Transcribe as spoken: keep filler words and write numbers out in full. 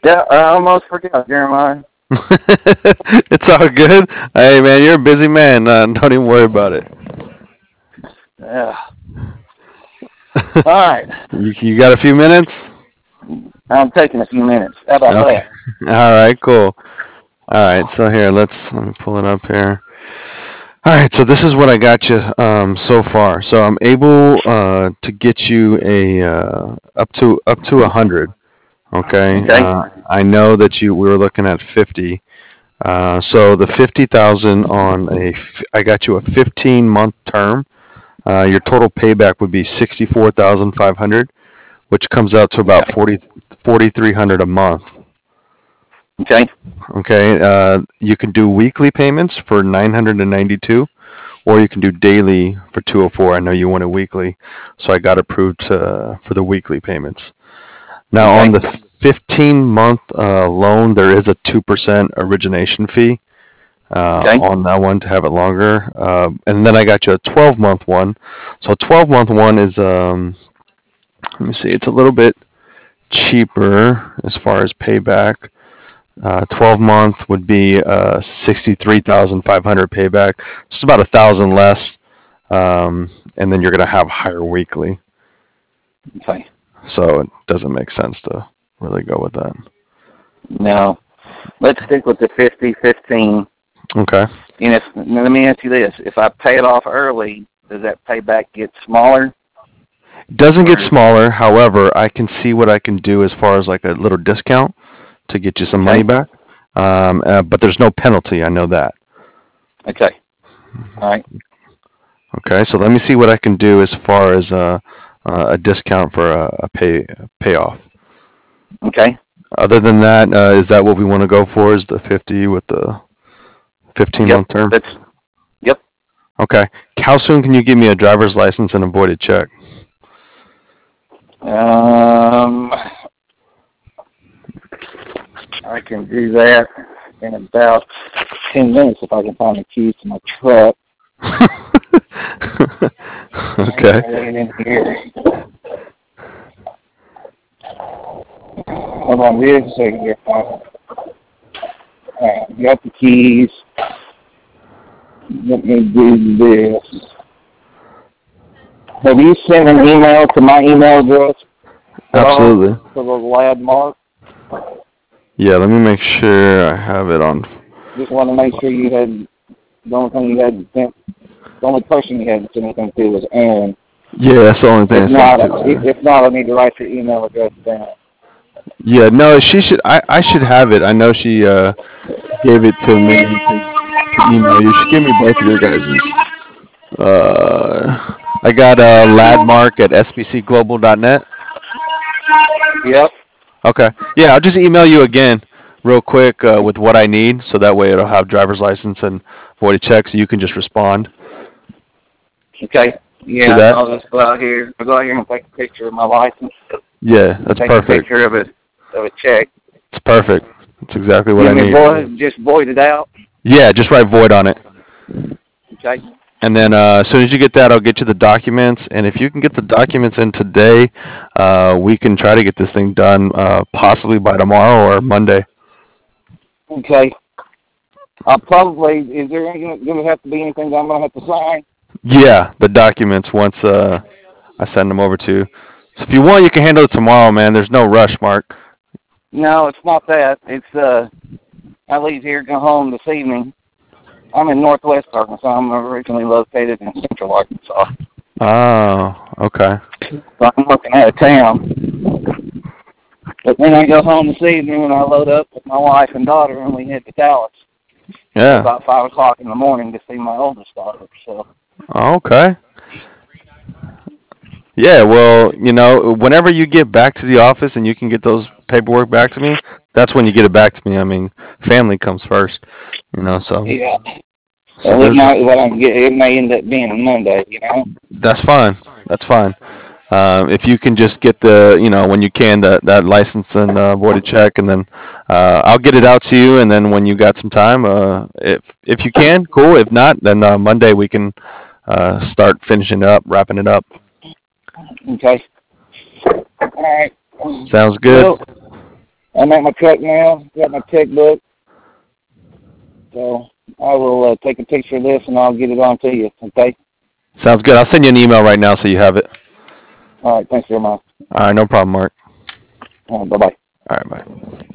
Yeah, I almost forgot, Jeremiah. It's all good. Hey, man, you're a busy man. Uh, don't even worry about it. Yeah. All right. You, you got a few minutes? I'm taking a few minutes. How about Okay. that? All right, cool. All right, so here, let's let me pull it up here. All right, so this is what I got you um, so far. So I'm able uh, to get you a uh, up to up to a hundred. Okay, Okay. uh, I know that you we were looking at fifty. Uh, so the fifty thousand on a f- I got you a fifteen month term. Uh, your total payback would be sixty four thousand five hundred, which comes out to about Okay. forty forty three hundred a month. Okay. Okay, uh, you can do weekly payments for nine hundred ninety two, or you can do daily for two hundred four. I know you want it weekly, so I got approved uh, for the weekly payments. Now on Okay. the fifteen month uh, loan, there is a two percent origination fee uh, Okay. on that one to have it longer. Uh, and then I got you a twelve month one. So a twelve month one is, um, let me see, it's a little bit cheaper as far as payback. Uh, twelve month would be uh, sixty-three thousand five hundred payback, just about a thousand less. Um, and then you're going to have higher weekly. Okay. So it doesn't make sense to really go with that. Now, let's stick with the fifty fifteen. Okay. And if, now let me ask you this. If I pay it off early, does that payback get smaller? It doesn't get Or, smaller. However, I can see what I can do as far as like a little discount to get you some money okay. back. Um, uh, but there's no penalty. I know that. Okay. All right. Okay, so let me see what I can do as far as uh, uh, a discount for a, a pay a payoff. Okay. Other than that, uh, is that what we want to go for? Is the fifty with the fifteen Yep. month term? That's, yep. Okay. How soon can you give me a driver's license and a voided check? Um, I can do that in about ten minutes if I can find the keys to my truck. Okay. Right in here. Hold on just a second here. All right, got the keys. Let me do this. Have you sent an email to my email address at all Absolutely. for the lad mark? Yeah, let me make sure I have it on. Just want to make sure you had, the only thing you had sent, the only person you had sent anything to was Aaron. Yeah, that's the only thing I If sent not, it to. Man. if not, I need to write your email address down. Yeah, no, she should. I, I should have it. I know she uh, gave it to me to, to email you. She gave me both of your guys's. Uh, I got uh, ladmark at s b c global dot net. Yep. Okay. Yeah, I'll just email you again real quick uh, with what I need, so that way it'll have driver's license and voided check, so you can just respond Okay. to Yeah, that. I'll just go out here. I'll go out here and take a picture of my license. Yeah, that's Take a perfect. picture of it, of a check. It's perfect. That's exactly what Give I me need. void, just void it out. Yeah, just write void on it. Okay. And then uh, as soon as you get that, I'll get you the documents. And if you can get the documents in today, uh, we can try to get this thing done uh, possibly by tomorrow or Monday. Okay. I'll probably, is there going to have to be anything that I'm going to have to sign? Yeah, the documents once uh, I send them over to you. So if you want, you can handle it tomorrow, man. There's no rush, Mark. No, it's not that. It's, uh, I leave here, go home this evening. I'm in northwest Arkansas. I'm originally located in central Arkansas. Oh, okay. So I'm looking out of town. But then I go home this evening and I load up with my wife and daughter and we head to Dallas at Yeah. about five o'clock in the morning to see my oldest daughter. So, Okay. Yeah, well, you know, whenever you get back to the office and you can get those paperwork back to me, that's when you get it back to me. I mean, family comes first, you know, so yeah. so Well, it there's might, well, I can get, it may end up being a Monday, you know? that's fine. That's fine. Um, if you can just get the, you know, when you can, that, that license and uh, voided check, and then uh, I'll get it out to you. And then when you got some time, uh, if if you can, cool. If not, then uh, Monday we can uh, start finishing it up, wrapping it up. Okay. All right. Sounds good. Well, I'm at my truck now. Got my checkbook. So I will uh, take a picture of this and I'll get it on to you. Okay. Sounds good. I'll send you an email right now so you have it. All right. Thanks very much. All right, no problem, Mark. All right, bye bye. All right, bye.